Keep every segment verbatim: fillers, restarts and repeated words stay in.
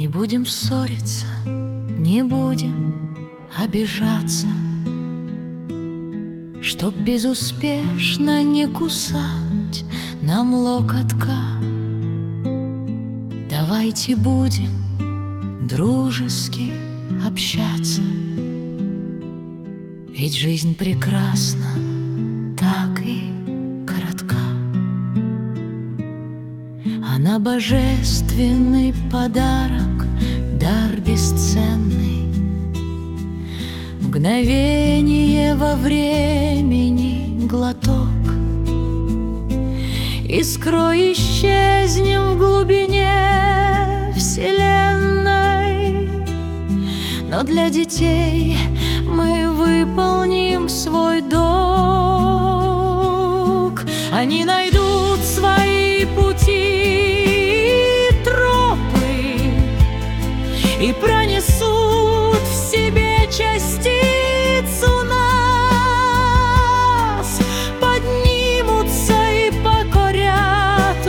будем ссориться, не будем обижаться, чтоб безуспешно не кусать нам локотка. Давайте будем дружески общаться, ведь жизнь прекрасна, так и коротка. Она божественный подарок, дар бесценный, мгновение во времени глоток. Искрой исчезнем в глубине вселенной, но для детей мы выполним свой долг. Они найдут свои пути и тропы и пронесут в себе частицу нас, поднимутся и покорят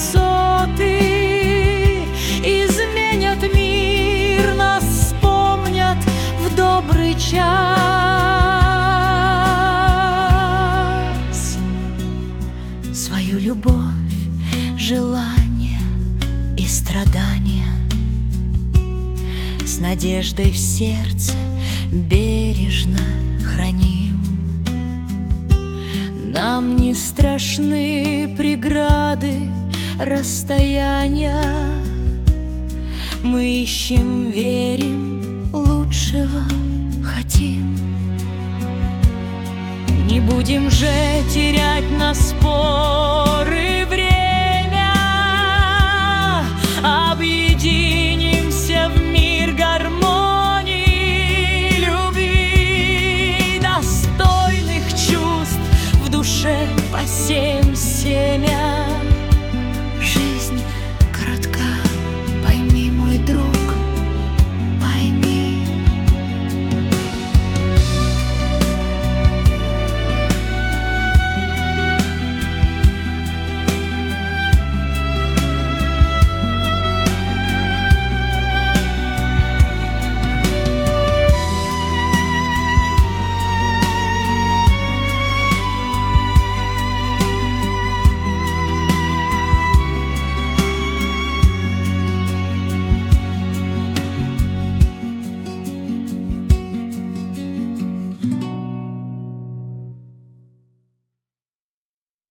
высоты, изменят мир, нас вспомнят в добрый час. Свою любовь, желание и страдания с надеждой в сердце бережно храним. Нам не страшны преграды, расстояния. Мы ищем, верим, лучшего хотим. Не будем же терять на споры время, объединимся в мир гармонии, любви, достойных чувств в душе посеем семя.